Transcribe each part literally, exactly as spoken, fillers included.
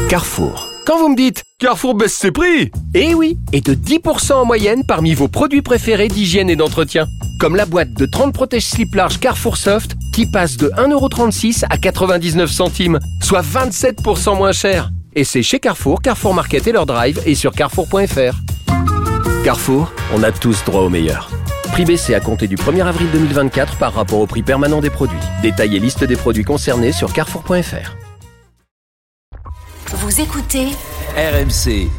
Carrefour. Quand vous me dites « Carrefour baisse ses prix !» Eh oui, et de dix pour cent en moyenne parmi vos produits préférés d'hygiène et d'entretien. Comme la boîte de trente protège-slips larges Carrefour Soft qui passe de un euro trente-six à quatre-vingt-dix-neuf centimes, soit vingt-sept pour cent moins cher. Et c'est chez Carrefour, Carrefour Market et leur drive et sur carrefour point f r. Carrefour, on a tous droit au meilleur. Prix baissé à compter du premier avril deux mille vingt-quatre par rapport au prix permanent des produits. Détail et liste des produits concernés sur carrefour point f r. Vous écoutez R M C.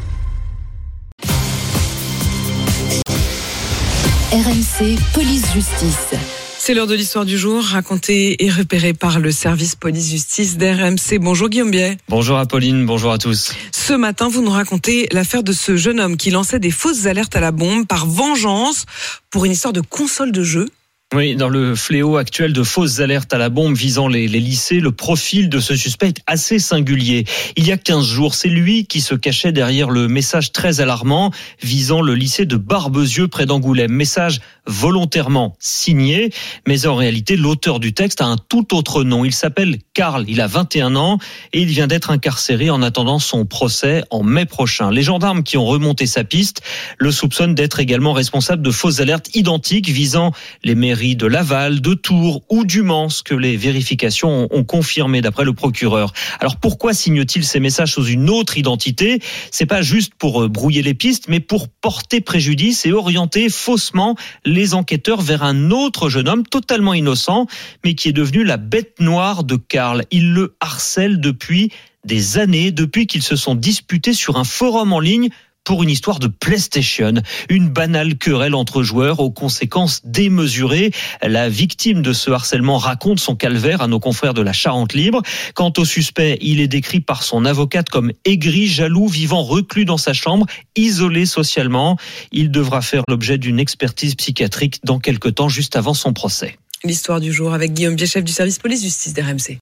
R M C Police Justice. C'est l'heure de l'histoire du jour, racontée et repérée par le service police-justice d'R M C. Bonjour Guillaume Biet. Bonjour Apolline, bonjour à tous. Ce matin, vous nous racontez l'affaire de ce jeune homme qui lançait des fausses alertes à la bombe par vengeance pour une histoire de console de jeu. Oui, dans le fléau actuel de fausses alertes à la bombe visant les, les lycées, le profil de ce suspect est assez singulier. Il y a quinze jours, c'est lui qui se cachait derrière le message très alarmant visant le lycée de Barbezieux près d'Angoulême. Message volontairement signé, mais en réalité, l'auteur du texte a un tout autre nom. Il s'appelle Karl, il a vingt et un ans et il vient d'être incarcéré en attendant son procès en mai prochain. Les gendarmes qui ont remonté sa piste le soupçonnent d'être également responsable de fausses alertes identiques visant les mairies de Laval, de Tours ou du Mans, ce que les vérifications ont confirmé d'après le procureur. Alors pourquoi signe-t-il ces messages sous une autre identité ? C'est pas juste pour brouiller les pistes, mais pour porter préjudice et orienter faussement les enquêteurs vers un autre jeune homme totalement innocent, mais qui est devenu la bête noire de Karl. Il le harcèle depuis des années, depuis qu'ils se sont disputés sur un forum en ligne pour une histoire de PlayStation, une banale querelle entre joueurs aux conséquences démesurées. La victime de ce harcèlement raconte son calvaire à nos confrères de la Charente Libre. Quant au suspect, il est décrit par son avocate comme aigri, jaloux, vivant reclus dans sa chambre, isolé socialement. Il devra faire l'objet d'une expertise psychiatrique dans quelques temps, juste avant son procès. L'histoire du jour avec Guillaume Biet, chef du service police-justice d'R M C.